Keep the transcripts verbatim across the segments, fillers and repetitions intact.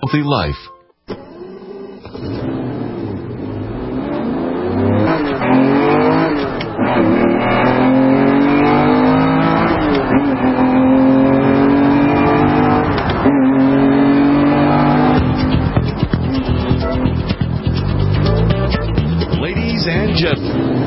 healthy life. Ladies and gentlemen,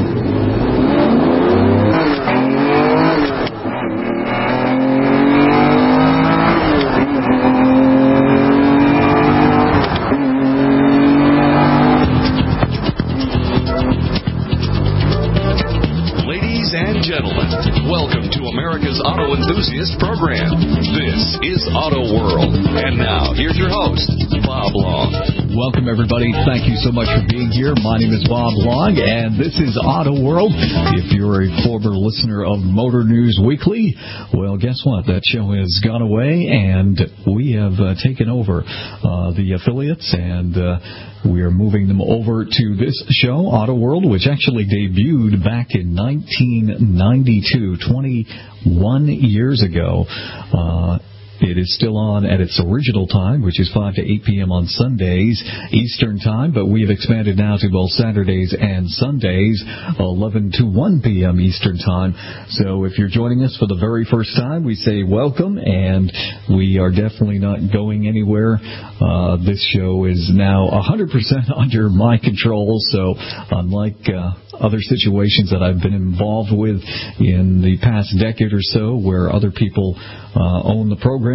welcome to America's Auto Enthusiast Program. This is Auto World. And now, here's your host, Bob Long. Welcome, everybody. Thank you so much for being here. My name is Bob Long, and this is Auto World. If you're a former listener of Motor News Weekly, well, guess what? That show has gone away, and we have uh, taken over uh, the affiliates, and uh, we are moving them over to this show, Auto World, which actually debuted back in nineteen ninety-two, twenty-one years ago. Uh, It is still on at its original time, which is five to eight p.m. on Sundays Eastern Time, but we have expanded now to both Saturdays and Sundays, eleven to one p.m. Eastern Time. So if you're joining us for the very first time, we say welcome, and we are definitely not going anywhere. Uh, this show is now one hundred percent under my control, so unlike uh, other situations that I've been involved with in the past decade or so where other people uh, own the program,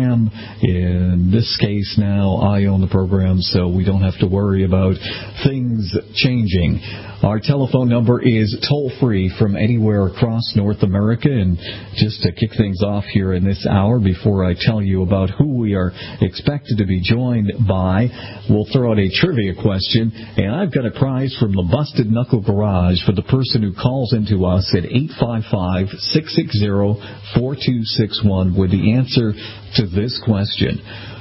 in this case now I own the program, so we don't have to worry about things changing. Our telephone number is toll-free from anywhere across North America. And just to kick things off here in this hour, before I tell you about who we are expected to be joined by, we'll throw out a trivia question. And I've got a prize from the Busted Knuckle Garage for the person who calls into us at eight five five, six six zero, four two six one with the answer to this question.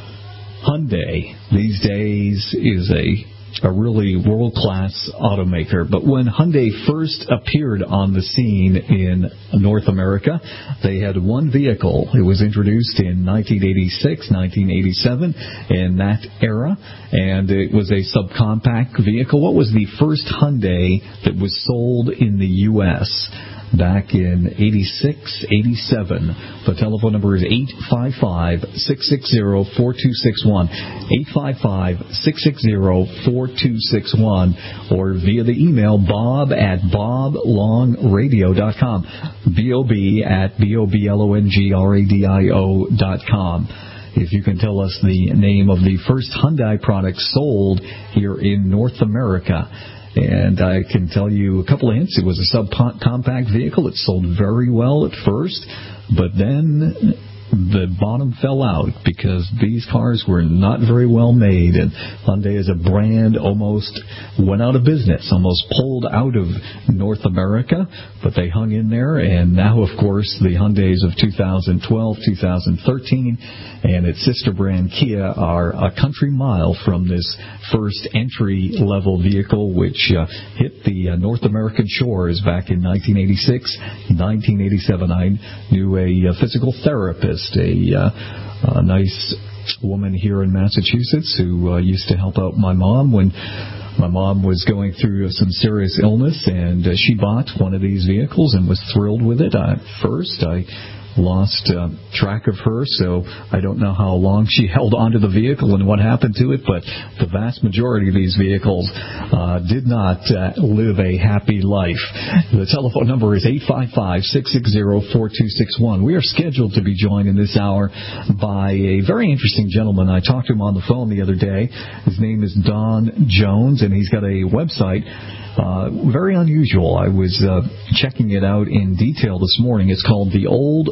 Hyundai these days is a a really world-class automaker. But when Hyundai first appeared on the scene in North America, they had one vehicle. It was introduced in nineteen eighty-six, nineteen eighty-seven, in that era, and it was a subcompact vehicle. What was the first Hyundai that was sold in the U S back in eighty-six, eighty-seven. The telephone number is eight five five, six six zero, four two six one, eight five five, six six zero, four two six one, or via the email bob at bob long radio dot com, B O B at B O B L O N G R A D I O dot com. If you can tell us the name of the first Hyundai product sold here in North America. And I can tell you a couple of hints. It was a subcompact vehicle. It sold very well at first, but then the bottom fell out because these cars were not very well made, and Hyundai as a brand almost went out of business, almost pulled out of North America, but they hung in there. And now, of course, the Hyundais of two thousand twelve, two thousand thirteen, and its sister brand Kia are a country mile from this first entry-level vehicle, which uh, hit the uh, North American shores back in nineteen eighty-six, nineteen eighty-seven. I knew a, a physical therapist, a, uh, a nice woman here in Massachusetts who uh, used to help out my mom when my mom was going through some serious illness, and uh, she bought one of these vehicles and was thrilled with it. At first, I lost uh, track of her, so I don't know how long she held onto the vehicle and what happened to it, but the vast majority of these vehicles uh, did not uh, live a happy life. The telephone number is eight five five, six six zero, four two six one. We are scheduled to be joined in this hour by a very interesting gentleman. I talked to him on the phone the other day. His name is Don Jones, and he's got a website. Uh, very unusual. I was uh, checking it out in detail this morning. It's called the old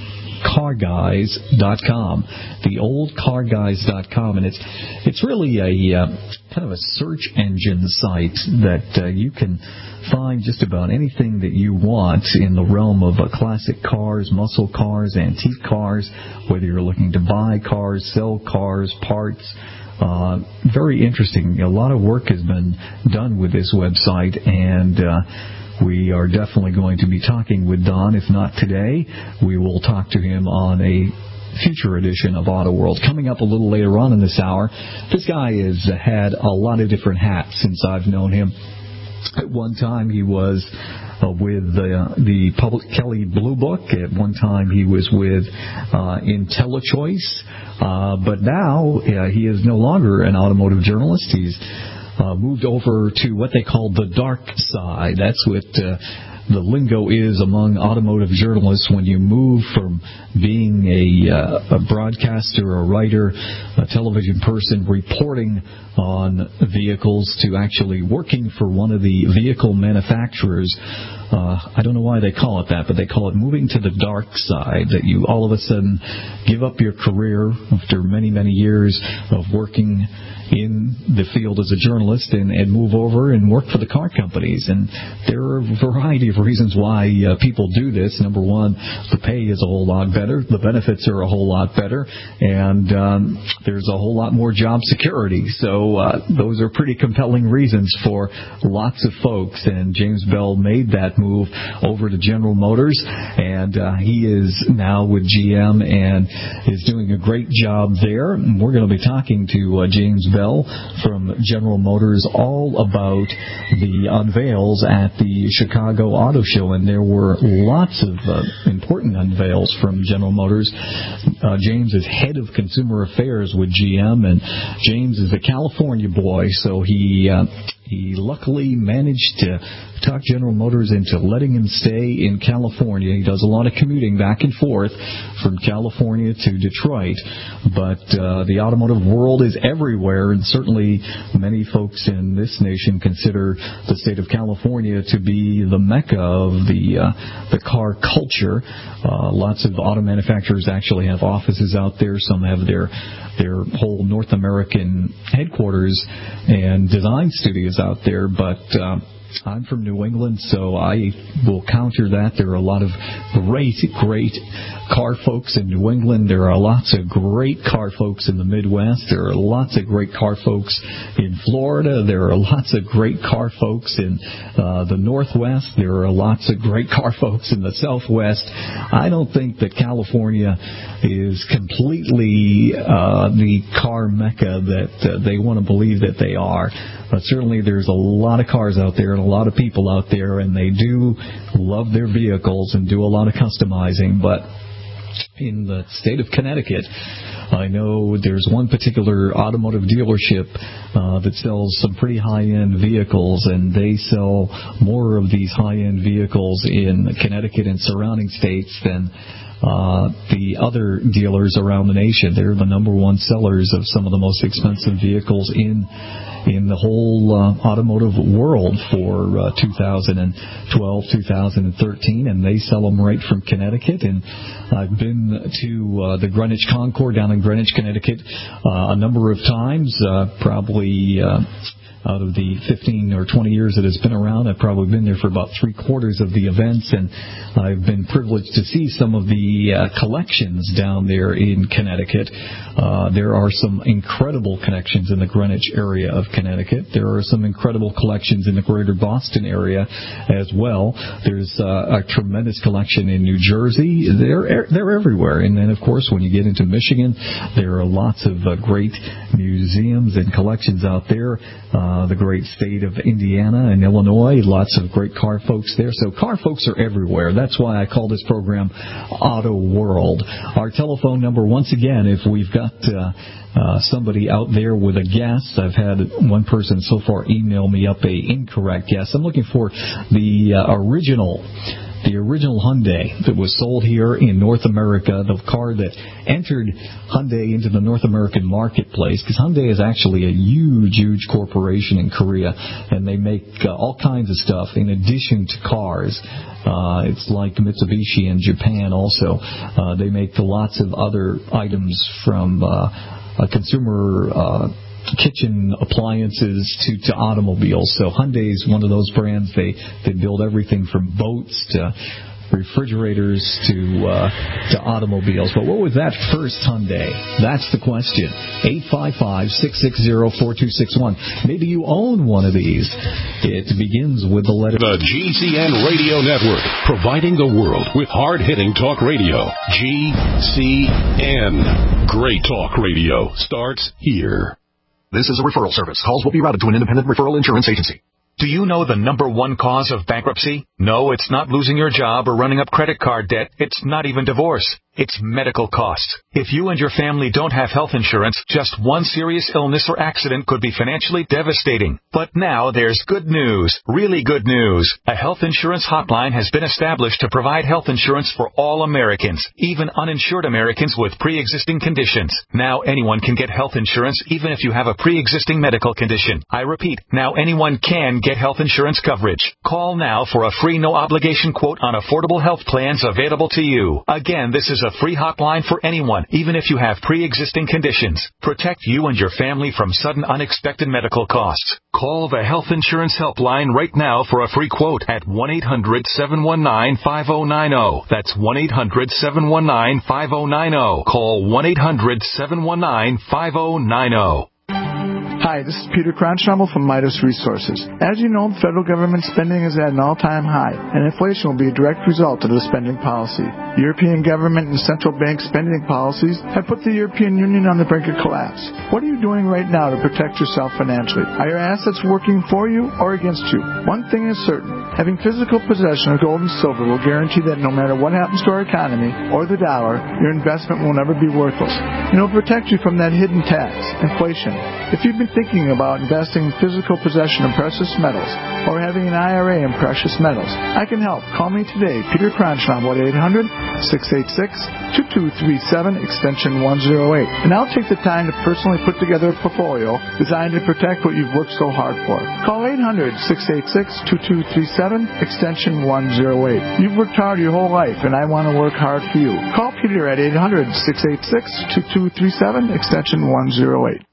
car guys dot com. the old car guys dot com. And it's it's really a uh, kind of a search engine site that uh, you can find just about anything that you want in the realm of uh, classic cars, muscle cars, antique cars, whether you're looking to buy cars, sell cars, parts. Uh, very interesting. A lot of work has been done with this website, and uh, we are definitely going to be talking with Don. If not today, we will talk to him on a future edition of Auto World. Coming up a little later on in this hour, this guy has had a lot of different hats since I've known him. At one time, he was uh, with uh, the Public Kelly Blue Book. At one time, he was with uh, IntelliChoice. Uh, but now, uh, he is no longer an automotive journalist. He's uh, moved over to what they call the dark side. That's what uh, the lingo is among automotive journalists when you move from being a, uh, a broadcaster, a writer, a television person reporting on vehicles to actually working for one of the vehicle manufacturers. Uh, I don't know why they call it that, but they call it moving to the dark side, that you all of a sudden give up your career after many, many years of working in the field as a journalist and, and move over and work for the car companies. And there are a variety of reasons why uh, people do this. Number one, the pay is a whole lot better. The benefits are a whole lot better. And um, there's a whole lot more job security. So uh, those are pretty compelling reasons for lots of folks. And James Bell made that move over to General Motors. And uh, he is now with G M and is doing a great job there. And we're going to be talking to uh, James Bell from General Motors all about the unveils at the Chicago Auto Show, and there were lots of uh, important unveils from General Motors. Uh, James is head of consumer affairs with G M, and James is a California boy, so he uh, he luckily managed to talk General Motors into letting him stay in California. He does a lot of commuting back and forth from California to Detroit, but uh, the automotive world is everywhere, and certainly many folks in this nation consider the state of California to be the mecca of the uh, the car culture. Uh, lots of auto manufacturers actually have offices out there. Some have their their whole North American headquarters and design studios out there, but uh, I'm from New England, so I will counter that. There are a lot of great, great car folks in New England. There are lots of great car folks in the Midwest. There are lots of great car folks in Florida. There are lots of great car folks in uh, the Northwest. There are lots of great car folks in the Southwest. I don't think that California is completely uh, the car mecca that uh, they want to believe that they are. But certainly there's a lot of cars out there and a lot of people out there, and they do love their vehicles and do a lot of customizing. But in the state of Connecticut, I know there's one particular automotive dealership uh, that sells some pretty high-end vehicles, and they sell more of these high-end vehicles in Connecticut and surrounding states than Uh, the other dealers around the nation. They're the number one sellers of some of the most expensive vehicles in in the whole uh, automotive world for uh, two thousand twelve, two thousand thirteen, and they sell them right from Connecticut. And I've been to uh, the Greenwich Concours down in Greenwich, Connecticut uh, a number of times, uh, probably uh, out of the fifteen or twenty years that it's been around. I've probably been there for about three quarters of the events, and I've been privileged to see some of the uh, collections down there in Connecticut. Uh, there are some incredible connections in the Greenwich area of Connecticut. There are some incredible collections in the greater Boston area as well. There's uh, a tremendous collection in New Jersey. They're, they're everywhere. And then, of course, when you get into Michigan, there are lots of uh, great museums and collections out there. Uh, the great state of Indiana and Illinois, lots of great car folks there. So car folks are everywhere. That's why I call this program Auto World. Our telephone number, once again, if we've got uh, uh, somebody out there with a guess. I've had one person so far email me up a incorrect guess. I'm looking for the uh, original The original Hyundai that was sold here in North America, the car that entered Hyundai into the North American marketplace, because Hyundai is actually a huge, huge corporation in Korea, and they make uh, all kinds of stuff in addition to cars. Uh, it's like Mitsubishi in Japan also. Uh, they make lots of other items from uh, a consumer uh kitchen appliances to, to automobiles. So Hyundai is one of those brands. They they build everything from boats to refrigerators to uh, to automobiles. But what was that first Hyundai? That's the question. eight five five, six six zero, four two six one. Maybe you own one of these. It begins with the letter... The G C N Radio Network, providing the world with hard-hitting talk radio. G C N. Great talk radio starts here. This is a referral service. Calls will be routed to an independent referral insurance agency. Do you know the number one cause of bankruptcy? No, it's not losing your job or running up credit card debt. It's not even divorce. It's medical costs. If you and your family don't have health insurance, just one serious illness or accident could be financially devastating. But now there's good news, really good news. A health insurance hotline has been established to provide health insurance for all Americans, even uninsured Americans with pre-existing conditions. Now anyone can get health insurance even if you have a pre-existing medical condition. I repeat, now anyone can get health insurance coverage. Call now for a free no-obligation quote on affordable health plans available to you. Again, this is a free hotline for anyone, even if you have pre-existing conditions. Protect you and your family from sudden unexpected medical costs. Call the Health Insurance Helpline right now for a free quote at one eight hundred, seven one nine, five oh nine oh. That's one eight hundred, seven one nine, five oh nine oh. Call one eight hundred, seven one nine, five oh nine oh. Hi, this is Peter Cronschnabel from Midas Resources. As you know, federal government spending is at an all-time high, and inflation will be a direct result of the spending policy. European government and central bank spending policies have put the European Union on the brink of collapse. What are you doing right now to protect yourself financially? Are your assets working for you or against you? One thing is certain. Having physical possession of gold and silver will guarantee that no matter what happens to our economy or the dollar, your investment will never be worthless. And it will protect you from that hidden tax, inflation. If you've been thinking about investing in physical possession of precious metals or having an I R A in precious metals, I can help. Call me today, Peter Cronschnabel at eight hundred, six eight six, two two three seven, extension one oh eight. And I'll take the time to personally put together a portfolio designed to protect what you've worked so hard for. Call eight hundred, six eight six, two two three seven, extension one oh eight. You've worked hard your whole life, and I want to work hard for you. Call Peter at eight hundred, six eight six, two two three seven, extension one oh eight.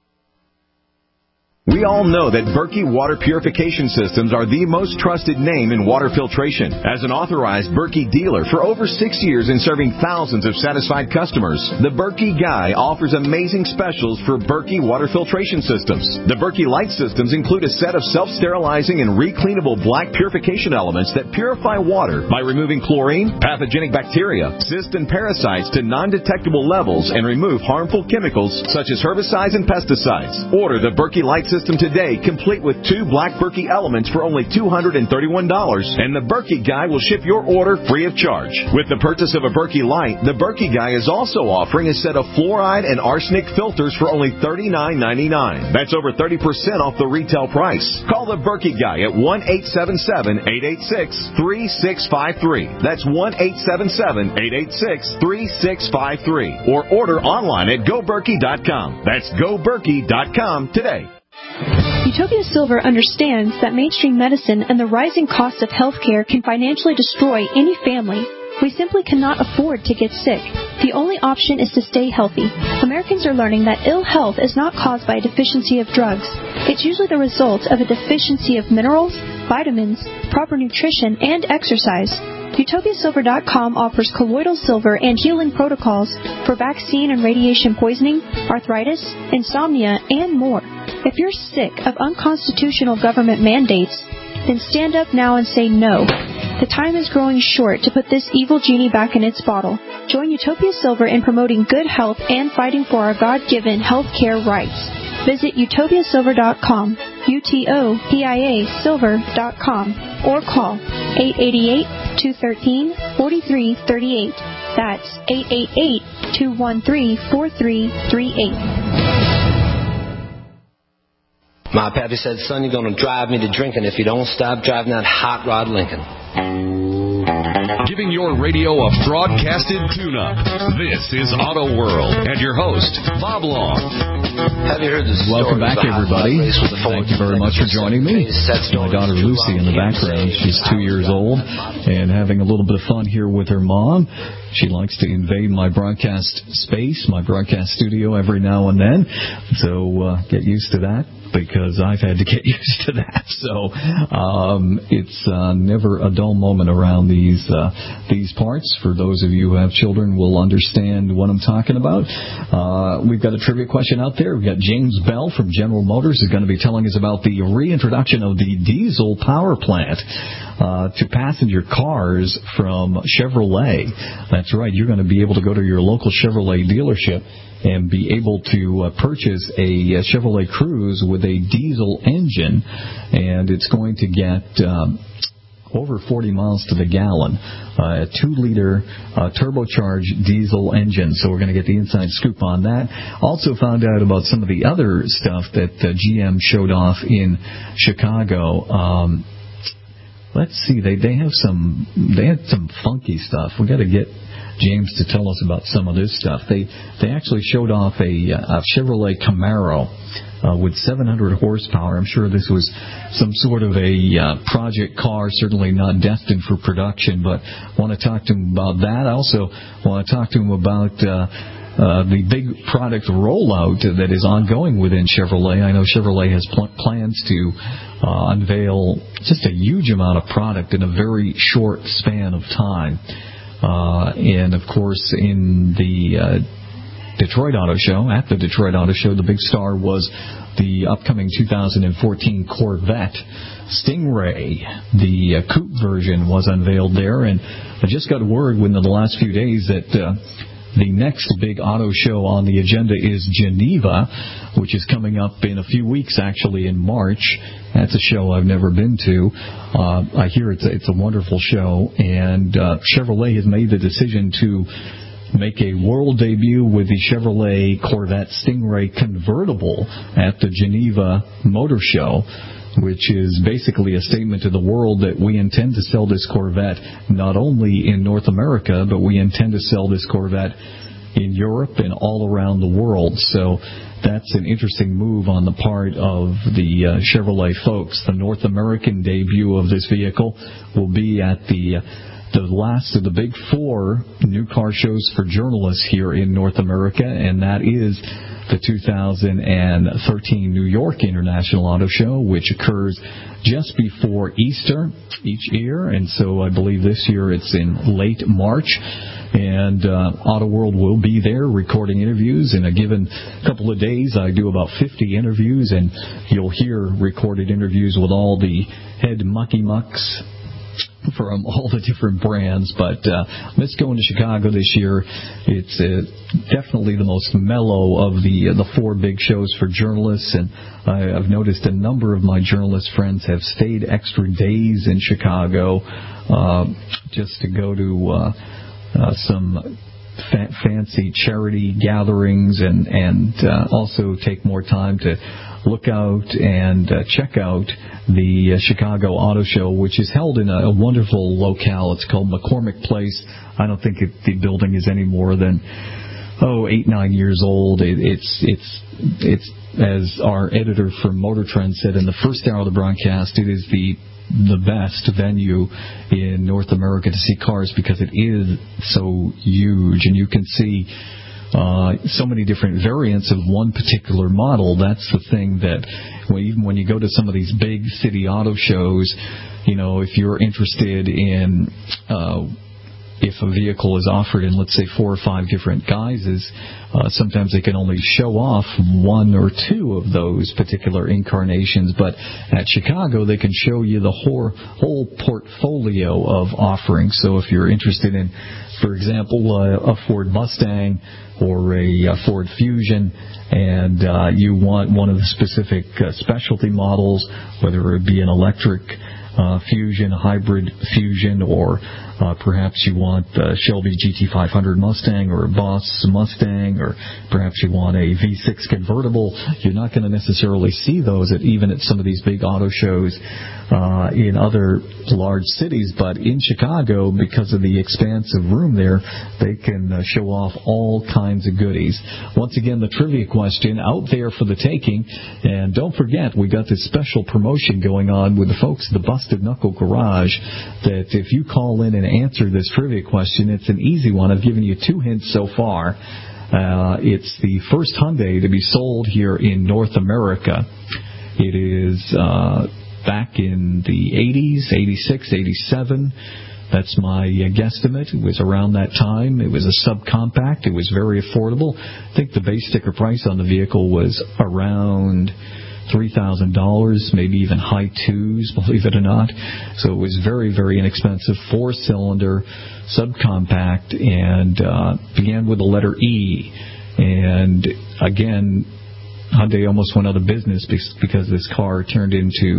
We all know that Berkey Water Purification Systems are the most trusted name in water filtration. As an authorized Berkey dealer for over six years and serving thousands of satisfied customers, the Berkey Guy offers amazing specials for Berkey Water Filtration Systems. The Berkey Light Systems include a set of self-sterilizing and recleanable black purification elements that purify water by removing chlorine, pathogenic bacteria, cysts, and parasites to non-detectable levels and remove harmful chemicals such as herbicides and pesticides. Order the Berkey Light Systems System today, complete with two black Berkey elements for only two hundred thirty-one dollars, and the Berkey Guy will ship your order free of charge. With the purchase of a Berkey Light, the Berkey Guy is also offering a set of fluoride and arsenic filters for only thirty-nine ninety-nine. That's over thirty percent off the retail price. Call the Berkey Guy at one eight seven seven, eight eight six, three six five three. That's one eight seven seven, eight eight six, three six five three. Or order online at go berkey dot com. That's go berkey dot com today. Utopia Silver understands that mainstream medicine and the rising cost of health care can financially destroy any family. We simply cannot afford to get sick. The only option is to stay healthy. Americans are learning that ill health is not caused by a deficiency of drugs. It's usually the result of a deficiency of minerals, vitamins, proper nutrition, and exercise. Utopia Silver dot com offers colloidal silver and healing protocols for vaccine and radiation poisoning, arthritis, insomnia, and more. If you're sick of unconstitutional government mandates, then stand up now and say no. The time is growing short to put this evil genie back in its bottle. Join Utopia Silver in promoting good health and fighting for our God-given health care rights. Visit Utopia Silver dot com, U T O P I A Silver dot com, or call eight eight eight, two one three, four three three eight. That's eight eight eight, two one three, four three three eight. My pappy said, son, you're going to drive me to drinking if you don't stop driving that hot rod Lincoln. Giving your radio a broadcasted tune-up. This is Auto World and your host, Bob Long. Have you heard this? Welcome back, everybody. Thank you very much for joining me. My daughter Lucy in the background. She's two years old and having a little bit of fun here with her mom. She likes to invade my broadcast space, my broadcast studio every now and then. So uh, get used to that. because I've had to get used to that. So um, it's uh, never a dull moment around these uh, these parts. For those of you who have children will understand what I'm talking about. Uh, we've got a trivia question out there. We've got James Bell from General Motors is going to be telling us about the reintroduction of the diesel power plant uh, to passenger cars from Chevrolet. That's right. You're going to be able to go to your local Chevrolet dealership and be able to uh, purchase a, a Chevrolet Cruze with a diesel engine, and it's going to get um, over forty miles to the gallon, uh, a two-liter uh, turbocharged diesel engine. So we're going to get the inside scoop on that. Also found out about some of the other stuff that uh, G M showed off in Chicago. Um, let's see, they they have some they had some funky stuff. We got to get James to tell us about some of this stuff. They they actually showed off a, a Chevrolet Camaro uh, with seven hundred horsepower. I'm sure this was some sort of a uh, project car, certainly not destined for production, but I want to talk to him about that. I also want to talk to him about uh, uh, the big product rollout that is ongoing within Chevrolet. I know Chevrolet has pl- plans to uh, unveil just a huge amount of product in a very short span of time. Uh, and, of course, in the uh, Detroit Auto Show, at the Detroit Auto Show, the big star was the upcoming two thousand fourteen Corvette Stingray. The uh, coupe version was unveiled there, and I just got word within the last few days that uh, the next big auto show on the agenda is Geneva, which is coming up in a few weeks, actually, in March. That's a show I've never been to. Uh, I hear it's a, it's a wonderful show, and uh, Chevrolet has made the decision to make a world debut with the Chevrolet Corvette Stingray convertible at the Geneva Motor Show, which is basically a statement to the world that we intend to sell this Corvette not only in North America, but we intend to sell this Corvette in Europe and all around the world. So that's an interesting move on the part of the uh, Chevrolet folks. The North American debut of this vehicle will be at the uh, the last of the big four new car shows for journalists here in North America, and that is the two thousand thirteen New York International Auto Show, which occurs just before Easter each year, and so I believe this year it's in late March. And uh, Auto World will be there recording interviews. In a given couple of days, I do about fifty interviews, and you'll hear recorded interviews with all the head mucky mucks from all the different brands. But uh, let's go into Chicago this year. It's uh, definitely the most mellow of the uh, the four big shows for journalists, and I, I've noticed a number of my journalist friends have stayed extra days in Chicago uh, just to go to uh, uh, some fa- fancy charity gatherings and, and uh, also take more time to look out and uh, check out the uh, Chicago Auto Show, which is held in a, a wonderful locale. It's called McCormick Place. I don't think it, the building is any more than, oh, eight, nine years old. It, it's, it's, it's, as our editor from Motor Trend said in the first hour of the broadcast, it is the the best venue in North America to see cars because it is so huge, and you can see Uh, so many different variants of one particular model. That's the thing that well, even when you go to some of these big city auto shows, you know, if you're interested in uh, if a vehicle is offered in, let's say, four or five different guises, uh, sometimes they can only show off one or two of those particular incarnations. But at Chicago, they can show you the whole, whole portfolio of offerings. So if you're interested in, for example, uh, a Ford Mustang or a, a Ford Fusion, and uh, you want one of the specific uh, specialty models, whether it be an electric uh, Fusion, a hybrid Fusion, or uh, perhaps you want a Shelby G T five hundred Mustang or a Boss Mustang, or perhaps you want a V six convertible, you're not going to necessarily see those at even at some of these big auto shows uh, in other large cities. But in Chicago, because of the expansive room there, they can uh, show off all kinds of goodies. Once again, the trivia question out there for the taking. And don't forget, we got this special promotion going on with the folks at the Busted Knuckle Garage, that if you call in and answer this trivia question, it's an easy one. I've given you two hints so far. Uh, it's the first Hyundai to be sold here in North America. It is uh, back in the eighties, eighty-six, eighty-seven. That's my uh, guesstimate. It was around that time. It was a subcompact. It was very affordable. I think the base sticker price on the vehicle was around three thousand dollars, maybe even high twos, believe it or not. So it was very, very inexpensive, four-cylinder, subcompact, and uh, began with the letter E. And again, Hyundai almost went out of business because this car turned into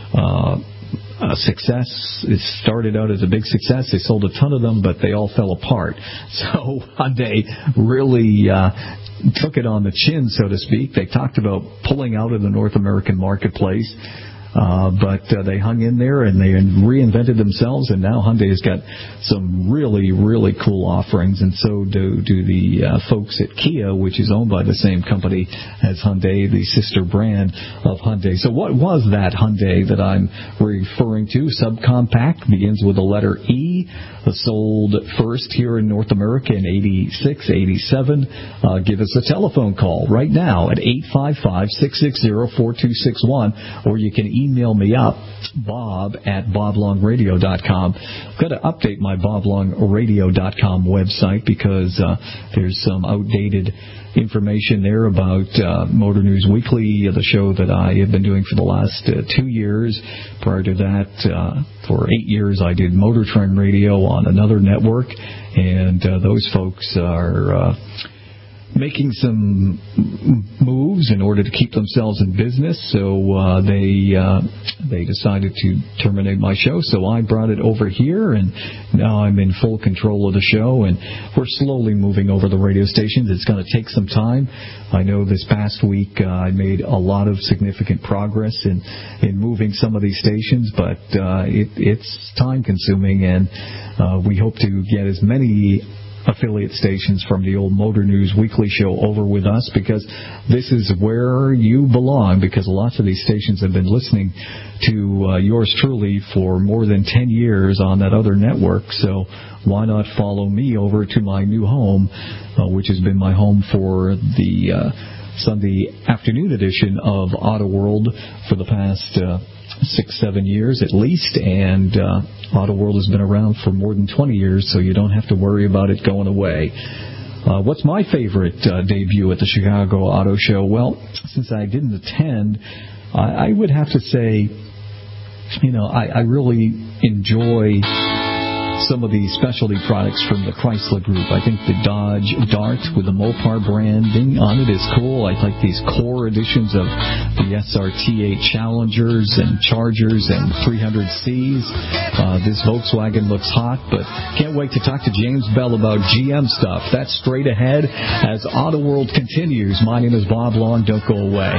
uh, a success. It started out as a big success. They sold a ton of them, but they all fell apart. So Hyundai really uh, took it on the chin, so to speak. They talked about pulling out of the North American marketplace. Uh, but uh, they hung in there and they reinvented themselves, and now Hyundai has got some really, really cool offerings, and so do, do the uh, folks at Kia, which is owned by the same company as Hyundai, the sister brand of Hyundai. So what was that Hyundai that I'm referring to? Subcompact, begins with the letter E, sold first here in North America in eighty-six, eighty-seven. Uh, give us a telephone call right now at eight five five, six six zero, four two six one, or you can email me up, bob at bob long radio dot com. I've got to update my bob long radio dot com website because uh, there's some outdated information there about uh, Motor News Weekly, the show that I have been doing for the last uh, two years. Prior to that, uh, for eight years, I did Motor Trend Radio on another network, and uh, those folks are uh, making some moves in order to keep themselves in business, so uh, they uh, they decided to terminate my show. So I brought it over here, and now I'm in full control of the show, and we're slowly moving over the radio stations. It's going to take some time. I know this past week uh, I made a lot of significant progress in, in moving some of these stations, but uh, it, it's time-consuming, and uh, we hope to get as many affiliate stations from the old Motor News Weekly show over with us, because this is where you belong, because lots of these stations have been listening to uh, yours truly for more than ten years on that other network. So why not follow me over to my new home, uh, which has been my home for the uh, Sunday afternoon edition of Auto World for the past uh, six, seven years at least, and uh, Auto World has been around for more than twenty years, so you don't have to worry about it going away. Uh, what's my favorite uh, debut at the Chicago Auto Show? Well, since I didn't attend, I, I would have to say, you know, I, I really enjoy some of the specialty products from the Chrysler Group. I think the Dodge Dart with the Mopar branding on it is cool. I like these core editions of the S R T eight Challengers and Chargers and three hundred C's. Uh, this Volkswagen looks hot, but can't wait to talk to James Bell about G M stuff. That's straight ahead as Auto World continues. My name is Bob Long. Don't go away.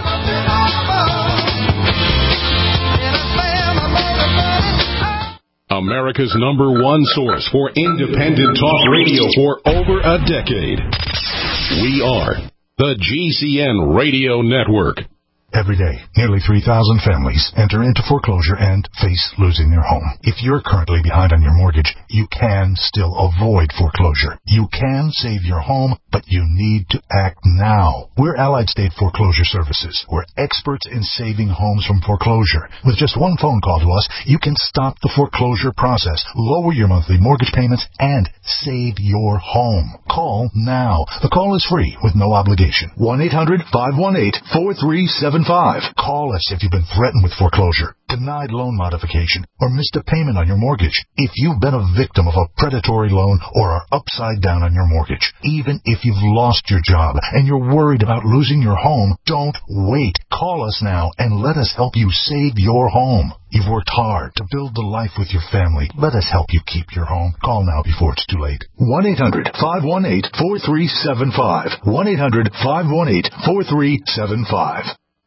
America's number one source for independent talk radio for over a decade. We are the G C N Radio Network. Every day, nearly three thousand families enter into foreclosure and face losing their home. If you're currently behind on your mortgage, you can still avoid foreclosure. You can save your home, but you need to act now. We're Allied State Foreclosure Services. We're experts in saving homes from foreclosure. With just one phone call to us, you can stop the foreclosure process, lower your monthly mortgage payments, and save your home. Call now. The call is free with no obligation. one eight hundred, five one eight, four three seven five. Call us if you've been threatened with foreclosure, denied loan modification, or missed a payment on your mortgage. If you've been a victim of a predatory loan or are upside down on your mortgage, even if you've lost your job and you're worried about losing your home, don't wait. Call us now and let us help you save your home. You've worked hard to build the life with your family. Let us help you keep your home. Call now before it's too late. one eight hundred, five one eight, four three seven five. one eight hundred, five one eight, four three seven five.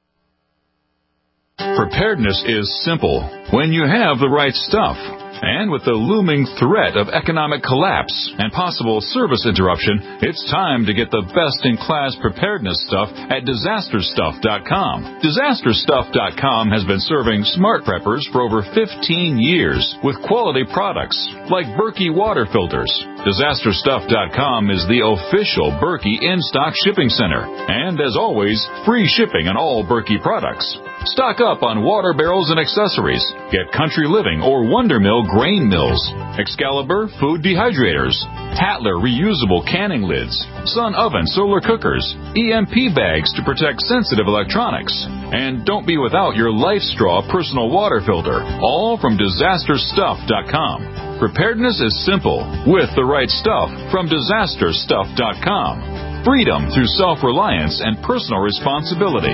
Preparedness is simple when you have the right stuff. And with the looming threat of economic collapse and possible service interruption, it's time to get the best-in-class preparedness stuff at disaster stuff dot com. disaster stuff dot com has been serving smart preppers for over fifteen years with quality products like Berkey water filters. disaster stuff dot com is the official Berkey in-stock shipping center. And as always, free shipping on all Berkey products. Stock up on water barrels and accessories. Get Country Living or Wonder Mill grain mills, Excalibur food dehydrators, Hatler reusable canning lids, Sun oven solar cookers, E M P bags to protect sensitive electronics. And don't be without your Life Straw personal water filter, all from disaster stuff dot com. Preparedness is simple with the right stuff from disaster stuff dot com. Freedom through self-reliance and personal responsibility.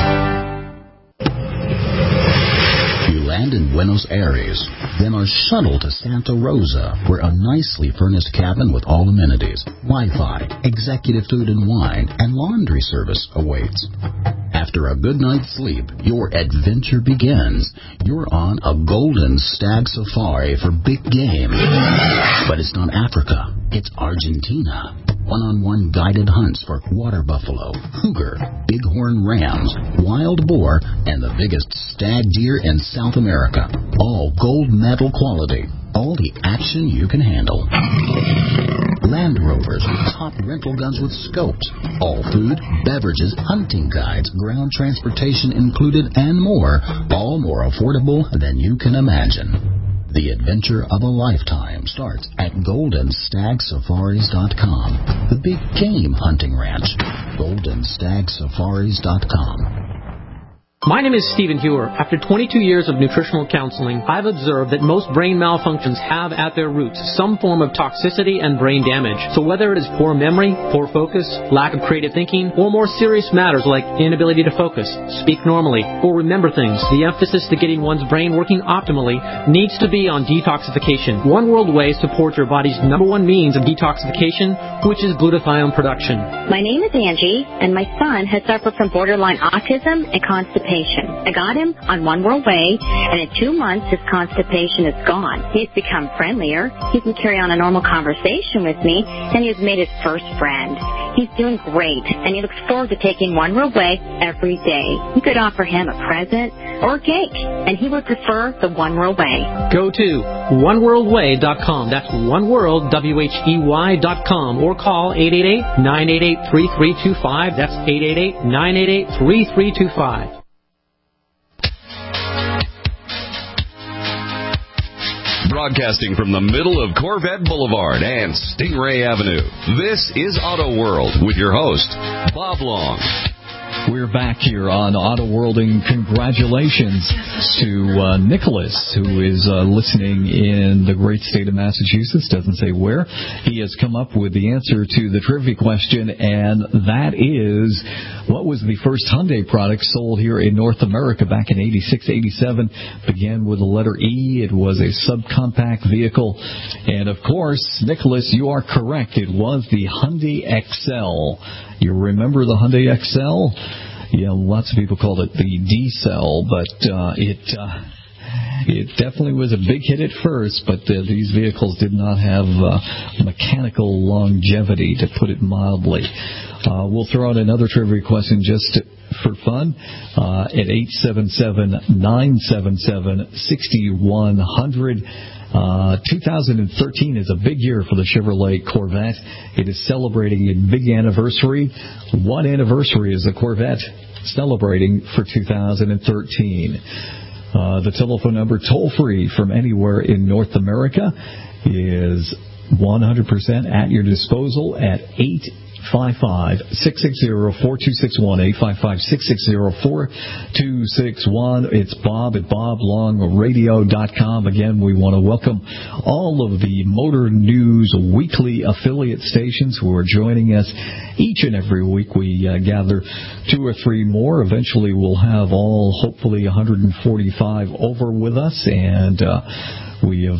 Land in Buenos Aires, then are shuttled to Santa Rosa, where a nicely furnished cabin with all amenities, Wi-Fi, executive food and wine, and laundry service awaits. After a good night's sleep, your adventure begins. You're on a golden stag safari for big game. But it's not Africa, it's Argentina. One-on-one guided hunts for water buffalo, cougar, bighorn rams, wild boar, and the biggest stag deer in South America. All gold medal quality. All the action you can handle. Land Rovers, top rental guns with scopes. All food, beverages, hunting guides, ground transportation included, and more. All more affordable than you can imagine. The adventure of a lifetime starts at golden stag safaris dot com. The big game hunting ranch. golden stag safaris dot com. My name is Stephen Hewer. After twenty-two years of nutritional counseling, I've observed that most brain malfunctions have at their roots some form of toxicity and brain damage. So whether it is poor memory, poor focus, lack of creative thinking, or more serious matters like inability to focus, speak normally, or remember things, the emphasis to getting one's brain working optimally needs to be on detoxification. One World Whey supports your body's number one means of detoxification, which is glutathione production. My name is Angie, and my son has suffered from borderline autism and constipation. I got him on One World Whey, and in two months his constipation is gone. He's become friendlier, he can carry on a normal conversation with me, and he has made his first friend. He's doing great, and he looks forward to taking One World Whey every day. You could offer him a present or a cake, and he would prefer the One World Whey. Go to one world way dot com. That's one world, W H E Y dot com, or call eight eight eight, nine eight eight, three three two five. That's eight eight eight, nine eight eight, three three two five. Broadcasting from the middle of Corvette Boulevard and Stingray Avenue, this is Auto World with your host, Bob Long. We're back here on Auto World, and congratulations to uh, Nicholas, who is uh, listening in the great state of Massachusetts. Doesn't say where. He has come up with the answer to the trivia question, and that is, what was the first Hyundai product sold here in North America back in eighty-six, eighty-seven? Began with the letter E. It was a subcompact vehicle. And, of course, Nicholas, you are correct. It was the Hyundai X L. You remember the Hyundai X L? Yeah, lots of people called it the D-Cell, but uh, it uh, it definitely was a big hit at first, but uh, these vehicles did not have uh, mechanical longevity, to put it mildly. Uh, we'll throw out another trivia question just to, for fun uh, at eight seven seven, nine seven seven, six one zero zero. Uh, two thousand thirteen is a big year for the Chevrolet Corvette. It is celebrating a big anniversary. What anniversary is the Corvette celebrating for two thousand thirteen? Uh, the telephone number toll-free from anywhere in North America is one hundred percent at your disposal at eight five five, six six zero, four two six one, eight five five, six six zero, four two six one. It's Bob at bob long radio dot com. Again, we want to welcome all of the Motor News Weekly affiliate stations who are joining us each and every week. We uh, gather two or three more. Eventually, we'll have all, hopefully, one hundred forty-five over with us, and uh, we have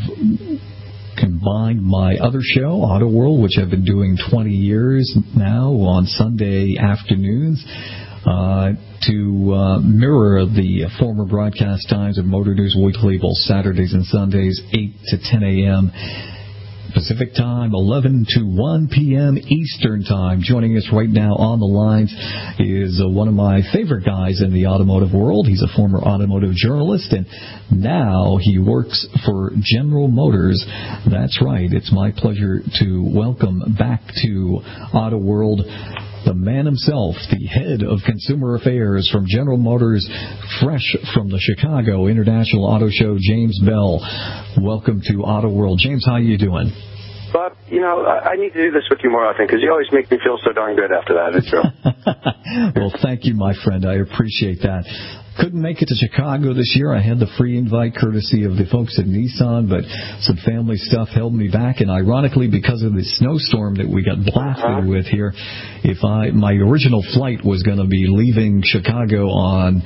combined my other show, Auto World, which I've been doing twenty years now on Sunday afternoons, uh, to uh, mirror the former broadcast times of Motor News Weekly, both Saturdays and Sundays, eight to ten a.m. Pacific Time, eleven to one p.m. Eastern Time. Joining us right now on the lines is uh, one of my favorite guys in the automotive world. He's a former automotive journalist, and now he works for General Motors. That's right. It's my pleasure to welcome back to Auto World the man himself, the head of consumer affairs from General Motors, fresh from the Chicago International Auto Show, James Bell. Welcome to Auto World. James, how you doing? Bob, you know, I need to do this with you more often because you always make me feel so darn good after that intro. Well, thank you, my friend. I appreciate that. Couldn't make it to Chicago this year. I had the free invite courtesy of the folks at Nissan, but some family stuff held me back. And ironically, because of the snowstorm that we got blasted uh-huh. with here, if I my original flight was going to be leaving Chicago on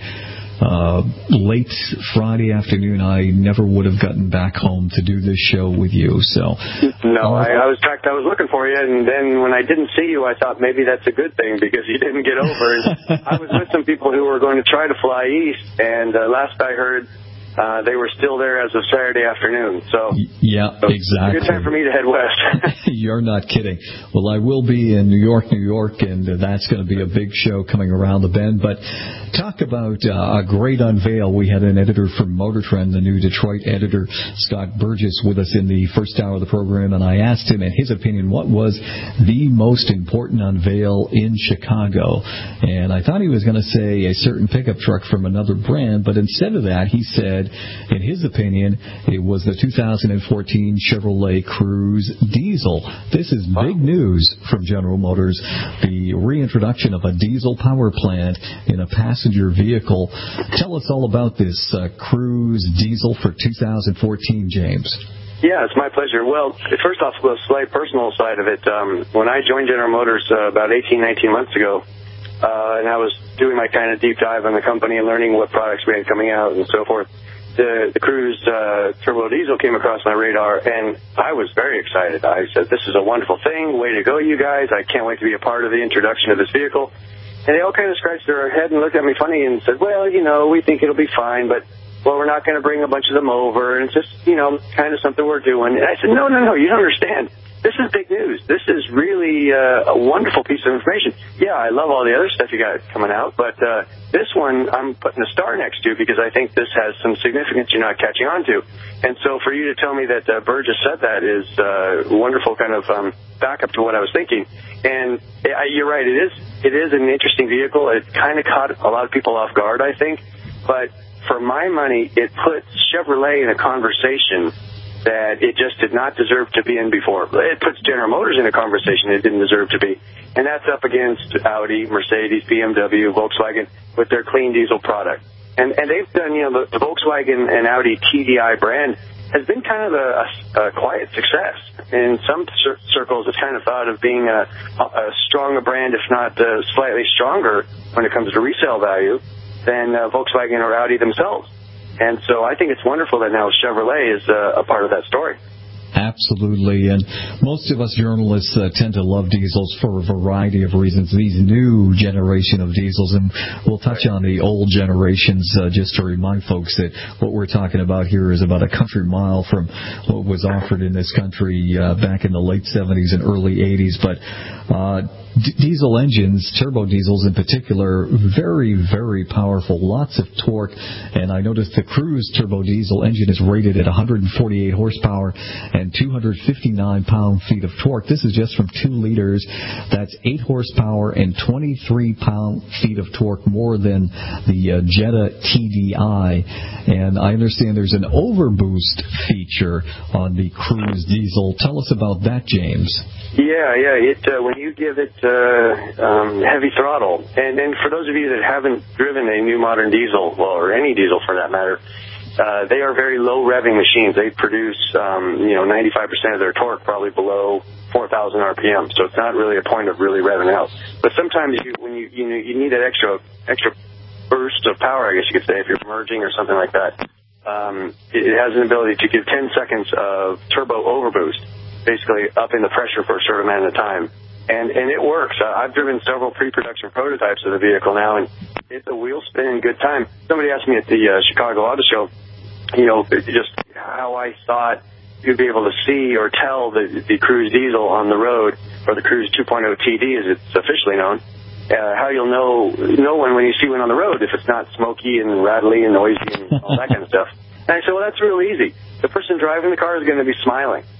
Uh, late Friday afternoon, I never would have gotten back home to do this show with you. So no, uh, I, I was in fact I was looking for you, and then when I didn't see you, I thought maybe that's a good thing because you didn't get over. And I was with some people who were going to try to fly east, and uh, last I heard, Uh, they were still there as of Saturday afternoon. So yeah, so exactly. Good time for me to head west. You're not kidding. Well, I will be in New York, New York, and that's going to be a big show coming around the bend. But talk about uh, a great unveil. We had an editor from Motor Trend, the new Detroit editor, Scott Burgess, with us in the first hour of the program, and I asked him, in his opinion, what was the most important unveil in Chicago. And I thought he was going to say a certain pickup truck from another brand, but instead of that, he said, in his opinion, it was the two thousand fourteen Chevrolet Cruze diesel. This is big news from General Motors, the reintroduction of a diesel power plant in a passenger vehicle. Tell us all about this uh, Cruze diesel for two thousand fourteen, James. Yeah, it's my pleasure. Well, first off, the slight personal side of it, um, when I joined General Motors uh, about eighteen, nineteen months ago, uh, and I was doing my kind of deep dive on the company and learning what products we had coming out and so forth, The, the Cruze uh, Turbo Diesel came across my radar, and I was very excited. I said, this is a wonderful thing. Way to go, you guys. I can't wait to be a part of the introduction of this vehicle. And they all kind of scratched their head and looked at me funny and said, well, you know, we think it'll be fine, but, well, we're not going to bring a bunch of them over, and it's just, you know, kind of something we're doing. And I said, no, no, no, you don't understand. This is big news. This is really uh, a wonderful piece of information. Yeah, I love all the other stuff you got coming out, but uh, this one I'm putting a star next to because I think this has some significance you're not catching on to. And so for you to tell me that uh, Burgess said that is uh, wonderful kind of um, backup to what I was thinking. And uh, you're right, it is it is an interesting vehicle. It kind of caught a lot of people off guard, I think. But for my money, it puts Chevrolet in a conversation that it just did not deserve to be in before. It puts General Motors in a conversation it didn't deserve to be. And that's up against Audi, Mercedes, B M W, Volkswagen with their clean diesel product. And and they've done, you know, the, the Volkswagen and Audi T D I brand has been kind of a, a, a quiet success. In some cir- circles, it's kind of thought of being a, a stronger brand, if not uh, slightly stronger when it comes to resale value than uh, Volkswagen or Audi themselves. And so I think it's wonderful that now Chevrolet is uh, a part of that story. Absolutely, and most of us journalists uh, tend to love diesels for a variety of reasons. These new generation of diesels, and we'll touch on the old generations uh, just to remind folks that what we're talking about here is about a country mile from what was offered in this country uh, back in the late seventies and early eighties. But uh, d- diesel engines, turbo diesels in particular, very, very powerful, lots of torque. And I noticed the Cruze turbo diesel engine is rated at one hundred forty-eight horsepower and two hundred fifty-nine pound-feet of torque. This is just from two liters. That's eight horsepower and twenty-three pound-feet of torque more than the uh, Jetta T D I. And I understand there's an overboost feature on the Cruze diesel. Tell us about that, James. Yeah, yeah. It uh, when you give it uh, um, heavy throttle, and, and for those of you that haven't driven a new modern diesel, well, or any diesel for that matter, uh, they are very low revving machines. They produce, um, you know, ninety-five percent of their torque probably below four thousand R P M. So it's not really a point of really revving out. But sometimes you, when you you, know, you need that extra extra burst of power, I guess you could say, if you're merging or something like that. Um, it, it has an ability to give ten seconds of turbo overboost, basically up in the pressure for a short amount of time. And and it works. Uh, I've driven several pre-production prototypes of the vehicle now, and it's a wheel-spinning good time. Somebody asked me at the uh, Chicago Auto Show, you know, just how I thought you'd be able to see or tell the, the Cruze diesel on the road, or the Cruze two point oh T D as it's officially known, uh, how you'll know, know one when you see one on the road if it's not smoky and rattly and noisy and all that kind of stuff. And I said, well, that's real easy. The person driving the car is going to be smiling.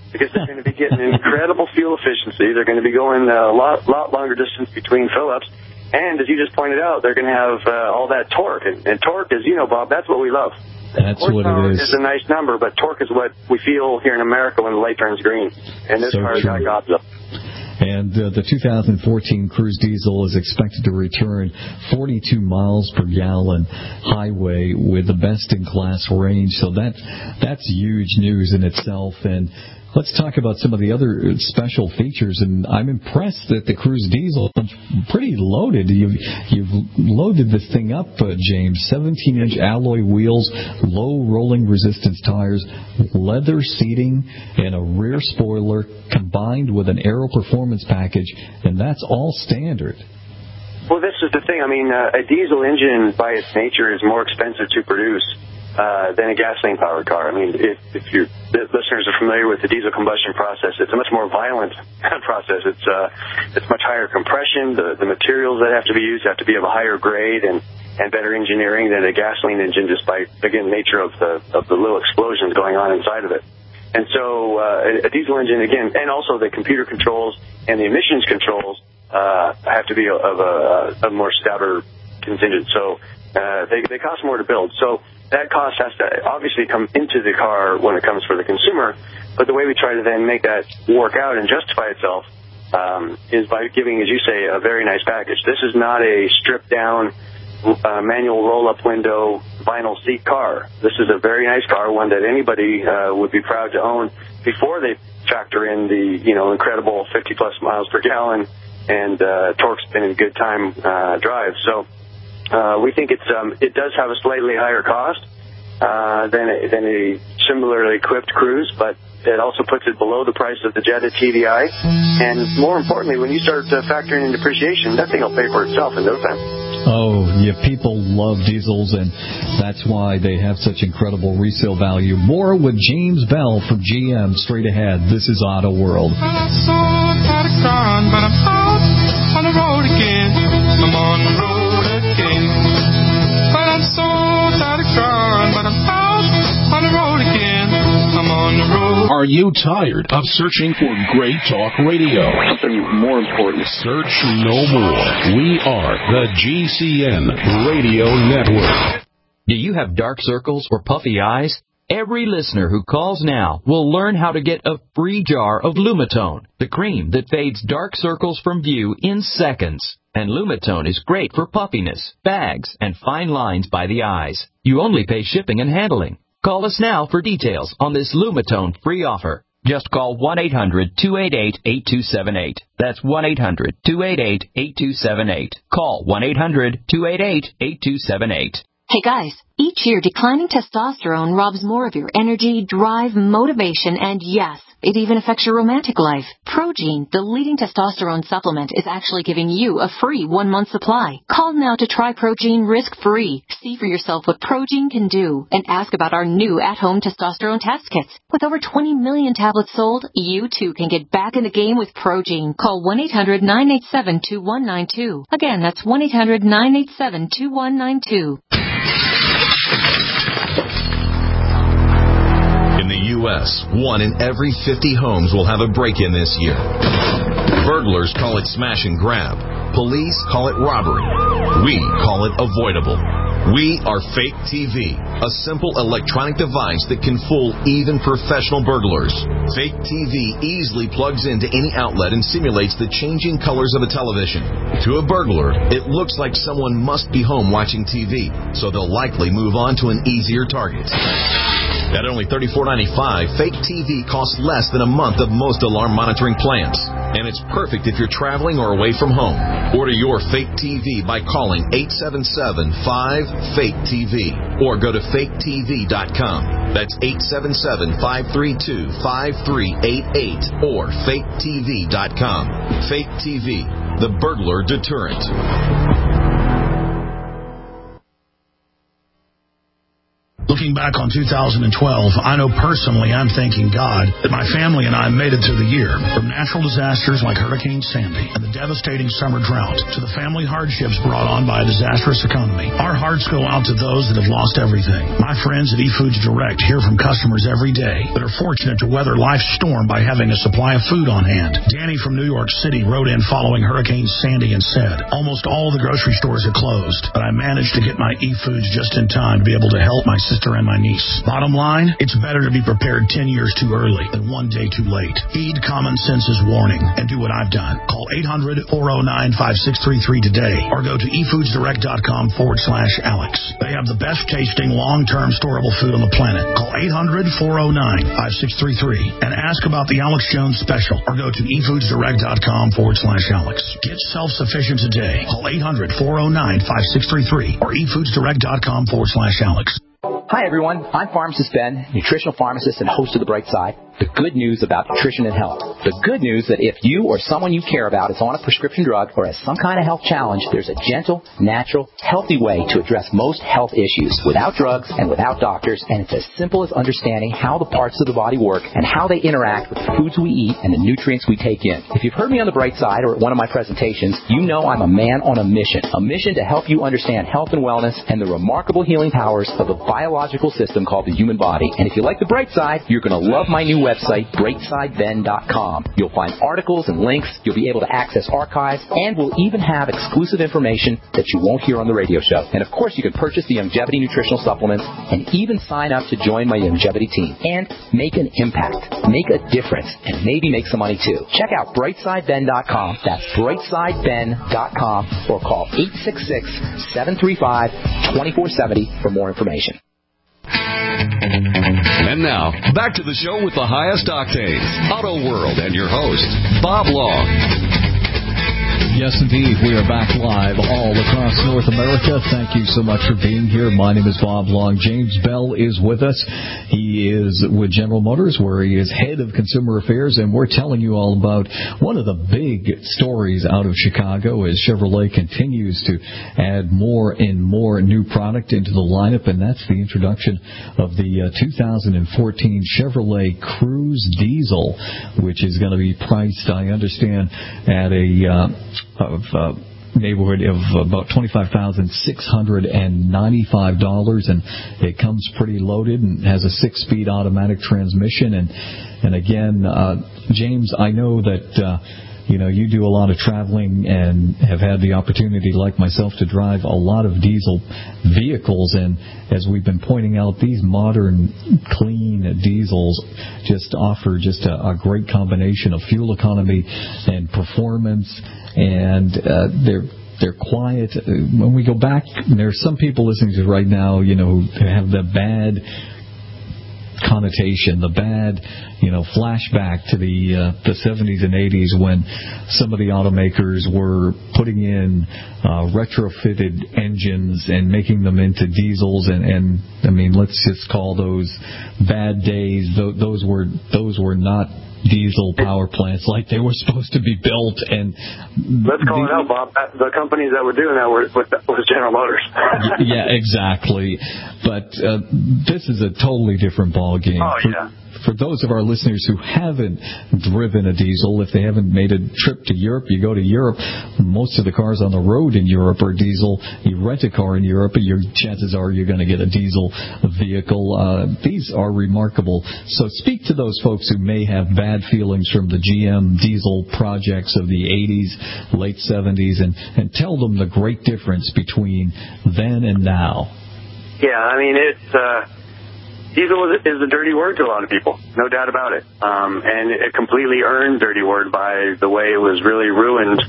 because they're going to be getting incredible fuel efficiency. They're going to be going a lot, lot longer distance between fill-ups. And as you just pointed out, they're going to have uh, all that torque. And, and torque is, you know, Bob, that's what we love. That's what it is. Is a nice number, but torque is what we feel here in America when the light turns green. And this so car got gobs up. And uh, the two thousand fourteen Cruise Diesel is expected to return forty-two miles per gallon highway with the best-in-class range. So that that's huge news in itself. And let's talk about some of the other special features. And I'm impressed that the Cruise Diesel is pretty loaded. You've, you've loaded this thing up, uh, James. seventeen-inch alloy wheels, low rolling resistance tires, leather seating, and a rear spoiler combined with an aero performance package. And that's all standard. Well, this is the thing. I mean, uh, a diesel engine by its nature is more expensive to produce Uh, than a gasoline-powered car. I mean, if, if your listeners are familiar with the diesel combustion process, it's a much more violent process. It's uh, it's much higher compression. The, the materials that have to be used have to be of a higher grade and, and better engineering than a gasoline engine, just by, again, nature of the of the little explosions going on inside of it. And so uh, a, a diesel engine, again, and also the computer controls and the emissions controls uh, have to be of a, a more stouter contingent. So uh, they, they cost more to build. So that cost has to obviously come into the car when it comes for the consumer, but the way we try to then make that work out and justify itself um, is by giving, as you say, a very nice package. This is not a stripped-down uh, manual roll-up window vinyl seat car. This is a very nice car, one that anybody uh, would be proud to own before they factor in the, you know, incredible fifty-plus miles per gallon and uh, torque spinning good time uh, drive. So Uh, we think it's um, it does have a slightly higher cost uh, than a, than a similarly equipped Cruise, but it also puts it below the price of the Jetta T D I. And more importantly, when you start uh, factoring in depreciation, that thing will pay for itself in no time. Oh, yeah, people love diesels, and that's why they have such incredible resale value. More with James Bell from G M straight ahead. This is Auto World. Well, I sold out of gone, but I'm out on the road again. I'm on the road again. Well, I'm sold out of gone, but I'm out on the road again. I'm on the road. Are you tired of searching for great talk radio? Something more important. Search no more. We are the G C N Radio Network. Do you have dark circles or puffy eyes? Every listener who calls now will learn how to get a free jar of Lumitone, the cream that fades dark circles from view in seconds. And Lumitone is great for puffiness, bags, and fine lines by the eyes. You only pay shipping and handling. Call us now for details on this Lumitone free offer. Just call one eight hundred two eight eight eight two seven eight. That's one eight hundred two eight eight eight two seven eight. Call one eight hundred two eight eight eight two seven eight. Hey guys, each year declining testosterone robs more of your energy, drive, motivation, and yes, it even affects your romantic life. Progene, the leading testosterone supplement, is actually giving you a free one-month supply. Call now to try Progene risk-free. See for yourself what Progene can do, and ask about our new at-home testosterone test kits. With over twenty million tablets sold, you too can get back in the game with Progene. Call one eight hundred nine eight seven two one nine two. Again, that's one eight hundred nine eight seven two one nine two. In the U S, one in every fifty homes will have a break-in this year. Burglars call it smash and grab. Police call it robbery. We call it avoidable. We are Fake T V, a simple electronic device that can fool even professional burglars. Fake T V easily plugs into any outlet and simulates the changing colors of a television. To a burglar, it looks like someone must be home watching T V, so they'll likely move on to an easier target. At only thirty-four ninety-five, Fake T V costs less than a month of most alarm monitoring plans. And it's perfect if you're traveling or away from home. Order your Fake T V by calling eight seven seven five fake T V or go to fake T V dot com. That's eight seven seven five three two five three eight eight or fake T V dot com. Fake T V, the burglar deterrent. The Looking back on two thousand twelve, I know personally I'm thanking God that my family and I made it through the year. From natural disasters like Hurricane Sandy and the devastating summer drought to the family hardships brought on by a disastrous economy, our hearts go out to those that have lost everything. My friends at eFoods Direct hear from customers every day that are fortunate to weather life's storm by having a supply of food on hand. Danny from New York City wrote in following Hurricane Sandy and said, almost all the grocery stores are closed, but I managed to get my eFoods just in time to be able to help my sister and my niece. Bottom line, it's better to be prepared ten years too early than one day too late. Heed common sense's warning and do what I've done. Call eight hundred, four oh nine, five six three three today or go to efoodsdirect.com forward slash Alex. They have the best tasting long-term storable food on the planet. Call eight hundred, four oh nine, five six three three and ask about the Alex Jones special or go to efoodsdirect.com forward slash Alex. Get self-sufficient today. Call eight hundred, four oh nine, five six three three or efoodsdirect.com forward slash Alex. Hi, everyone. I'm Pharmacist Ben, nutritional pharmacist and host of The Bright Side. The good news about nutrition and health. The good news that if you or someone you care about is on a prescription drug or has some kind of health challenge, there's a gentle, natural, healthy way to address most health issues without drugs and without doctors, and it's as simple as understanding how the parts of the body work and how they interact with the foods we eat and the nutrients we take in. If you've heard me on The Bright Side or at one of my presentations, you know I'm a man on a mission, a mission to help you understand health and wellness and the remarkable healing powers of the biological system called the human body. And if you like The Bright Side, you're going to love my new website, bright side ben dot com. You'll find articles and links, you'll be able to access archives, and we'll even have exclusive information that you won't hear on the radio show. And of course, you can purchase the Youngevity nutritional supplements and even sign up to join my Youngevity team and make an impact, make a difference, and maybe make some money too. Check out bright side ben dot com. That's bright side ben dot com or call eight six six, seven three five, two four seven zero for more information. And now, back to the show with the highest octanes, Auto World, and your host, Bob Long. Yes, indeed. We are back live all across North America. Thank you so much for being here. My name is Bob Long. James Bell is with us. He is with General Motors, where he is head of consumer affairs, and we're telling you all about one of the big stories out of Chicago as Chevrolet continues to add more and more new product into the lineup, and that's the introduction of the uh, two thousand fourteen Chevrolet Cruze Diesel, which is going to be priced, I understand, at a uh, of uh, neighborhood of about twenty-five thousand six hundred ninety-five dollars, and it comes pretty loaded and has a six-speed automatic transmission. And and again, uh, James, I know that uh, you know you do a lot of traveling and have had the opportunity, like myself, to drive a lot of diesel vehicles. And as we've been pointing out, these modern, clean diesels just offer just a, a great combination of fuel economy and performance. And uh, they're they're quiet. When we go back, there's some people listening to right now, you know, who have the bad connotation, the bad, you know, flashback to the uh, the seventies and eighties when some of the automakers were putting in uh, retrofitted engines and making them into diesels, and, and I mean, let's just call those bad days. Th- those were those were not diesel power plants like they were supposed to be built. And let's call the, it out, Bob. The companies that were doing that were was General Motors. Yeah, exactly. But uh, this is a totally different ball game. Oh, for, yeah. For those of our listeners who haven't driven a diesel, if they haven't made a trip to Europe, you go to Europe, most of the cars on the road in Europe are diesel. You rent a car in Europe, your chances are you're going to get a diesel vehicle. Uh, these are remarkable. So speak to those folks who may have bad feelings from the G M diesel projects of the eighties, late seventies, and, and tell them the great difference between then and now. Yeah, I mean, it's... Uh Diesel is a dirty word to a lot of people, no doubt about it. Um, and it completely earned dirty word by the way it was really ruined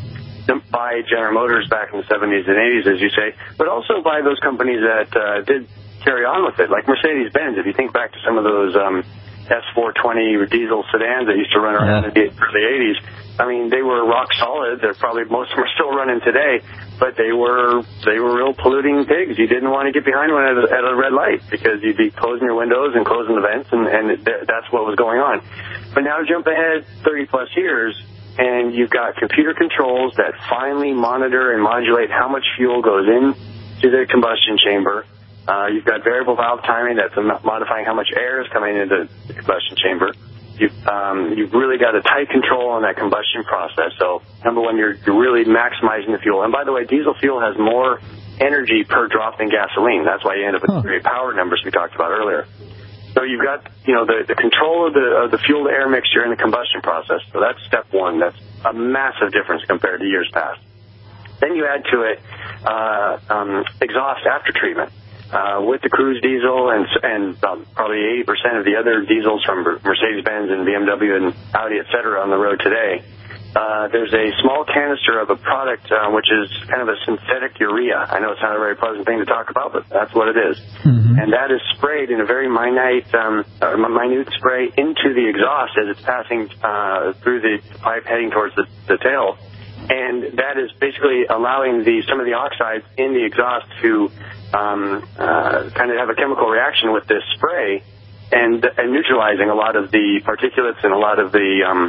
by General Motors back in the seventies and eighties, as you say, but also by those companies that uh, did carry on with it, like Mercedes-Benz. If you think back to some of those um, S four twenty diesel sedans that used to run around yeah. in the early eighties, I mean, they were rock solid. They're probably, most of them are still running today, but they were they were real polluting pigs. You didn't want to get behind one at a, at a red light because you'd be closing your windows and closing the vents, and, and th- that's what was going on. But now jump ahead thirty plus years, and you've got computer controls that finally monitor and modulate how much fuel goes into the combustion chamber. Uh, you've got variable valve timing that's modifying how much air is coming into the combustion chamber. You've, um, you've really got a tight control on that combustion process. So, number one, you're, you're really maximizing the fuel. And by the way, diesel fuel has more energy per drop than gasoline. That's why you end up with huh. the great power numbers we talked about earlier. So you've got, you know, the, the control of the, of the fuel-to-air mixture in the combustion process. So that's step one. That's a massive difference compared to years past. Then you add to it uh, um, exhaust after treatment. Uh, with the Cruise diesel and and um, probably eighty percent of the other diesels from Mercedes-Benz and B M W and Audi, et cetera, on the road today, uh, there's a small canister of a product uh, which is kind of a synthetic urea. I know it's not a very pleasant thing to talk about, but that's what it is. Mm-hmm. And that is sprayed in a very minute, um, uh, minute spray into the exhaust as it's passing uh, through the pipe heading towards the, the tail. And that is basically allowing the some of the oxides in the exhaust to um, uh, kind of have a chemical reaction with this spray and, and neutralizing a lot of the particulates and a lot of the um,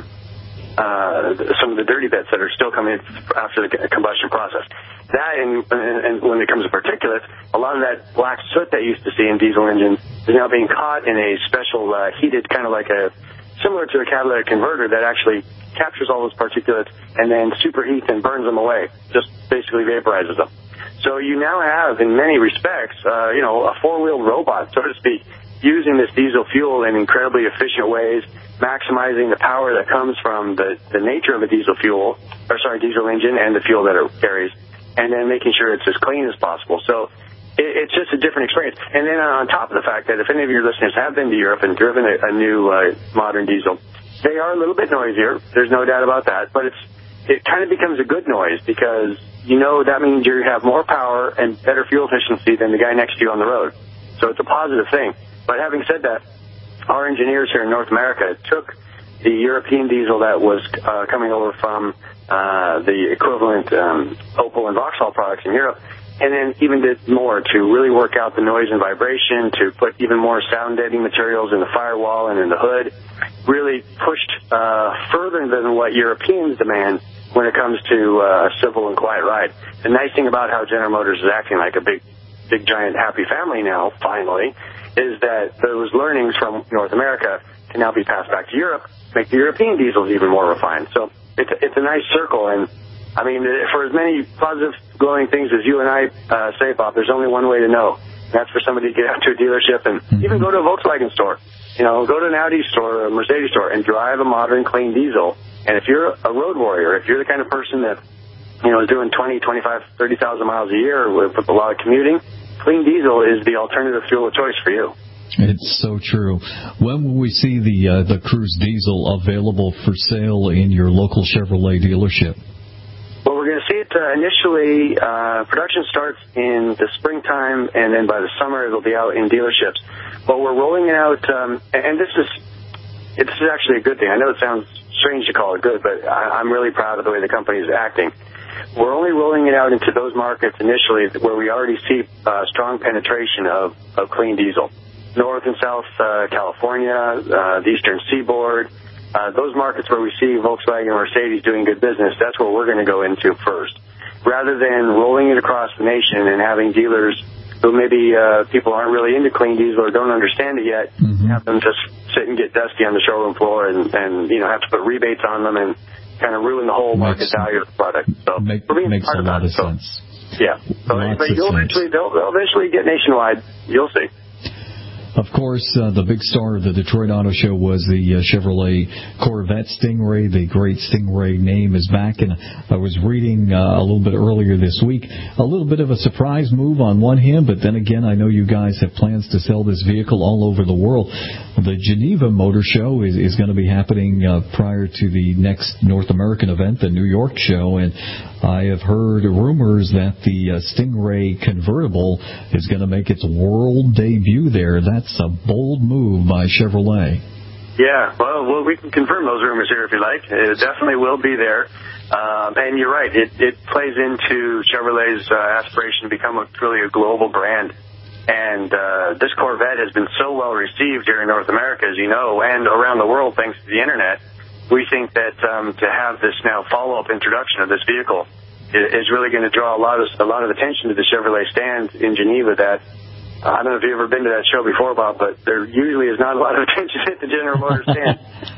uh, some of the dirty bits that are still coming after the combustion process. That and, and when it comes to particulates, a lot of that black soot that you used to see in diesel engines is now being caught in a special uh, heated kind of like a similar to a catalytic converter that actually captures all those particulates and then superheats and burns them away, just basically vaporizes them. So you now have, in many respects, uh, you know, a four-wheeled robot, so to speak, using this diesel fuel in incredibly efficient ways, maximizing the power that comes from the, the nature of a diesel fuel, or sorry, diesel engine and the fuel that it carries, and then making sure it's as clean as possible. So it, it's just a different experience. And then on top of the fact that if any of your listeners have been to Europe and driven a, a new uh, modern diesel, they are a little bit noisier. There's no doubt about that. But it's it kind of becomes a good noise because, you know, that means you have more power and better fuel efficiency than the guy next to you on the road. So it's a positive thing. But having said that, our engineers here in North America took the European diesel that was uh, coming over from uh, the equivalent um, Opel and Vauxhall products in Europe, and then even did more to really work out the noise and vibration, to put even more sound deadening materials in the firewall and in the hood, really pushed uh, further than what Europeans demand when it comes to uh, a civil and quiet ride. The nice thing about how General Motors is acting like a big, big, giant, happy family now, finally, is that those learnings from North America can now be passed back to Europe, make the European diesels even more refined. So it's a, it's a nice circle. And, I mean, for as many positive, glowing things as you and I uh, say, Bob, there's only one way to know. That's for somebody to get out to a dealership and mm-hmm. even go to a Volkswagen store. You know, go to an Audi store or a Mercedes store and drive a modern, clean diesel. And if you're a road warrior, if you're the kind of person that, you know, is doing twenty, twenty-five, thirty thousand miles a year with, with a lot of commuting, clean diesel is the alternative fuel of choice for you. It's so true. When will we see the uh, the Cruise diesel available for sale in your local Chevrolet dealership? Well, we're going to see it uh, initially. Uh, production starts in the springtime, and then by the summer it'll be out in dealerships. But we're rolling it out, um, and this is this is actually a good thing. I know it sounds strange to call it good, but I, I'm really proud of the way the company is acting. We're only rolling it out into those markets initially where we already see uh, strong penetration of, of clean diesel. North and South uh, California, uh, the Eastern Seaboard, uh, those markets where we see Volkswagen and Mercedes doing good business, that's where we're going to go into first. Rather than rolling it across the nation and having dealers who maybe uh, people aren't really into clean diesel or don't understand it yet, mm-hmm. have them just sit and get dusty on the showroom floor and, and you know, have to put rebates on them and kind of ruin the whole market makes, value of the product. So make, makes a lot of, of sense. So, yeah. So, but you'll eventually, they'll, they'll eventually get nationwide. You'll see. Of course, uh, the big star of the Detroit Auto Show was the uh, Chevrolet Corvette Stingray. The great Stingray name is back, and I was reading uh, a little bit earlier this week, a little bit of a surprise move on one hand, but then again, I know you guys have plans to sell this vehicle all over the world. The Geneva Motor Show is, is going to be happening uh, prior to the next North American event, the New York show, and I have heard rumors that the uh, Stingray convertible is going to make its world debut there. That's a bold move by Chevrolet. Yeah, well, well, we can confirm those rumors here if you like. It definitely will be there. Um, and you're right, it, it plays into Chevrolet's uh, aspiration to become a, truly a global brand. And uh, this Corvette has been so well received here in North America, as you know, and around the world thanks to the Internet. We think that um, to have this now follow-up introduction of this vehicle is really going to draw a lot of a lot of attention to the Chevrolet stand in Geneva that I don't know if you've ever been to that show before, Bob, but there usually is not a lot of attention at the General Motors stand.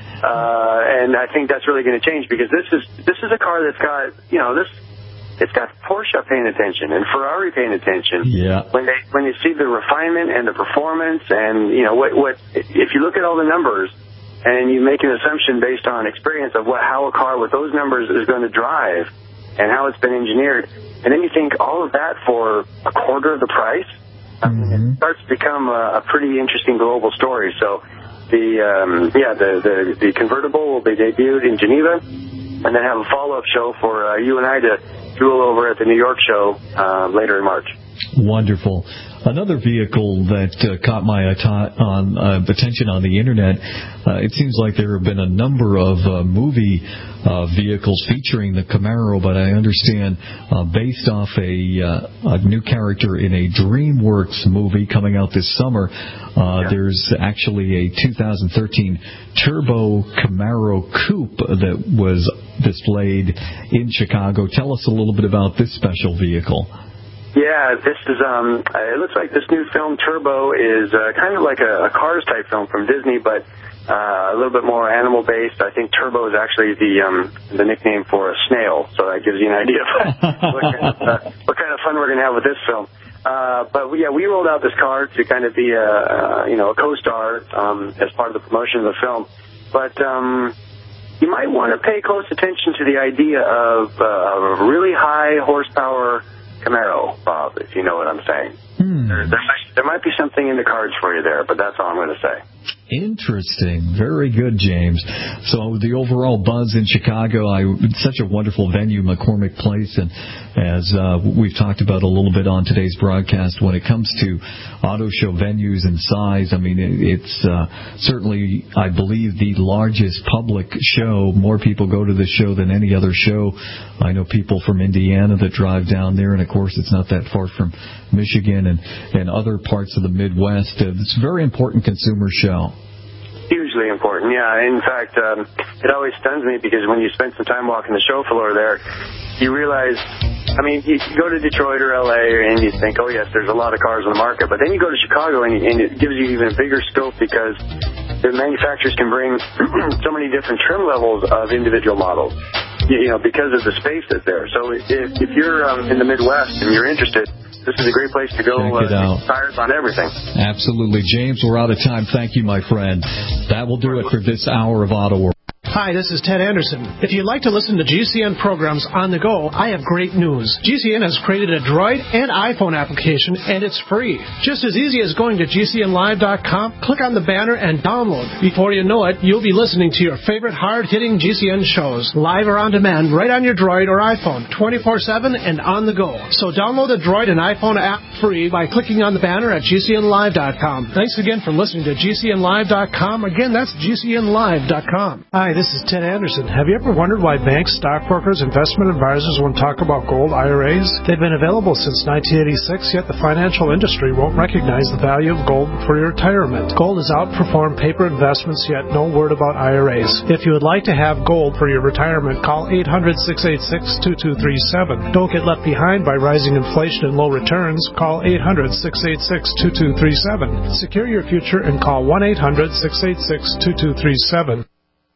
Uh, and I think that's really going to change because this is this is a car that's got, you know, this it's got Porsche paying attention and Ferrari paying attention. Yeah. When they when you see the refinement and the performance and, you know, what what if you look at all the numbers and you make an assumption based on experience of what how a car with those numbers is going to drive and how it's been engineered, and then you think all of that for a quarter of the price, I mean, mm-hmm. it starts to become a, a pretty interesting global story. So, the um, yeah, the, the the convertible will be debuted in Geneva, and then have a follow-up show for uh, you and I to duel over at the New York show uh, later in March. Wonderful. Another vehicle that uh, caught my att- on, uh, attention on the Internet, uh, it seems like there have been a number of uh, movie uh, vehicles featuring the Camaro, but I understand uh, based off a, uh, a new character in a DreamWorks movie coming out this summer, uh, yeah. there's actually a two thousand thirteen Turbo Camaro Coupe that was displayed in Chicago. Tell us a little bit about this special vehicle. Yeah, this is, um, it looks like this new film, Turbo, is uh, kind of like a, a Cars type film from Disney, but uh, a little bit more animal based. I think Turbo is actually the um, the nickname for a snail, so that gives you an idea of what, kind of, uh, what kind of fun we're going to have with this film. Uh, but yeah, we rolled out this car to kind of be a, uh, you know, a co-star um, as part of the promotion of the film. But um, you might want to pay close attention to the idea of uh, a really high horsepower Camaro, Bob, if you know what I'm saying. Hmm. There, there, might, there might be something in the cards for you there, but that's all I'm going to say. Interesting. Very good, James. So the overall buzz in Chicago, I, it's such a wonderful venue, McCormick Place, and as uh, we've talked about a little bit on today's broadcast, when it comes to auto show venues and size, I mean, it, it's uh, certainly, I believe, the largest public show. More people go to the show than any other show. I know people from Indiana that drive down there, and of course it's not that far from Michigan and, and other parts of the Midwest. Uh, it's a very important consumer show. Hugely important, yeah. In fact, um, it always stuns me because when you spend some time walking the show floor there, you realize, I mean, you go to Detroit or L A and you think, oh, yes, there's a lot of cars on the market. But then you go to Chicago and, and it gives you even a bigger scope because the manufacturers can bring so many different trim levels of individual models, you know, because of the space that's there. So if, if you're um, in the Midwest and you're interested, this is a great place to go. Check it uh, out. Tires on everything. Absolutely. James, we're out of time. Thank you, my friend. That will do it for this hour of Auto World. Hi, this is Ted Anderson. If you'd like to listen to G C N programs on the go, I have great news. G C N has created a Droid and iPhone application, and it's free. Just as easy as going to G C N live dot com, click on the banner, and download. Before you know it, you'll be listening to your favorite hard-hitting G C N shows, live or on demand, right on your Droid or iPhone, twenty-four seven and on the go. So download the Droid and iPhone app free by clicking on the banner at G C N live dot com. Thanks again for listening to G C N live dot com. Again, that's G C N live dot com. Hi, this is Ted Anderson. Have you ever wondered why banks, stockbrokers, investment advisors won't talk about gold I R As? They've been available since nineteen eighty-six, yet the financial industry won't recognize the value of gold for your retirement. Gold has outperformed paper investments, yet no word about I R As. If you would like to have gold for your retirement, call eight hundred, six eight six, two two three seven. Don't get left behind by rising inflation and low returns. Call eight hundred, six eight six, two two three seven. Secure your future and call one eight hundred, six eight six, two two three seven.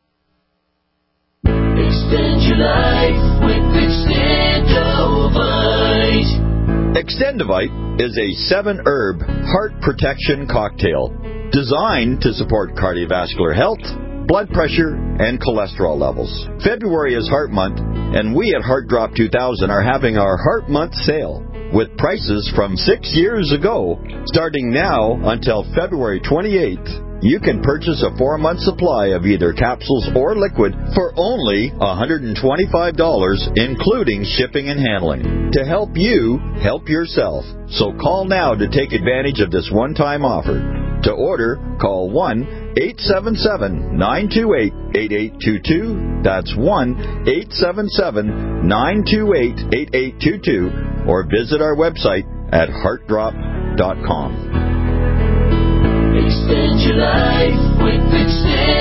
Extend your life with Extendovite. Extendovite is a seven-herb heart protection cocktail designed to support cardiovascular health, blood pressure, and cholesterol levels. February is Heart Month, and we at Heart Drop two thousand are having our Heart Month sale with prices from six years ago. Starting now until February twenty-eighth, you can purchase a four-month supply of either capsules or liquid for only one hundred twenty-five dollars, including shipping and handling, to help you help yourself. So call now to take advantage of this one-time offer. To order, call one eight seven seven, nine two eight, eight eight two two. That's one eight seven seven, nine two eight, eight eight two two. Or visit our website at heart drop dot com. Extend your life with Extend.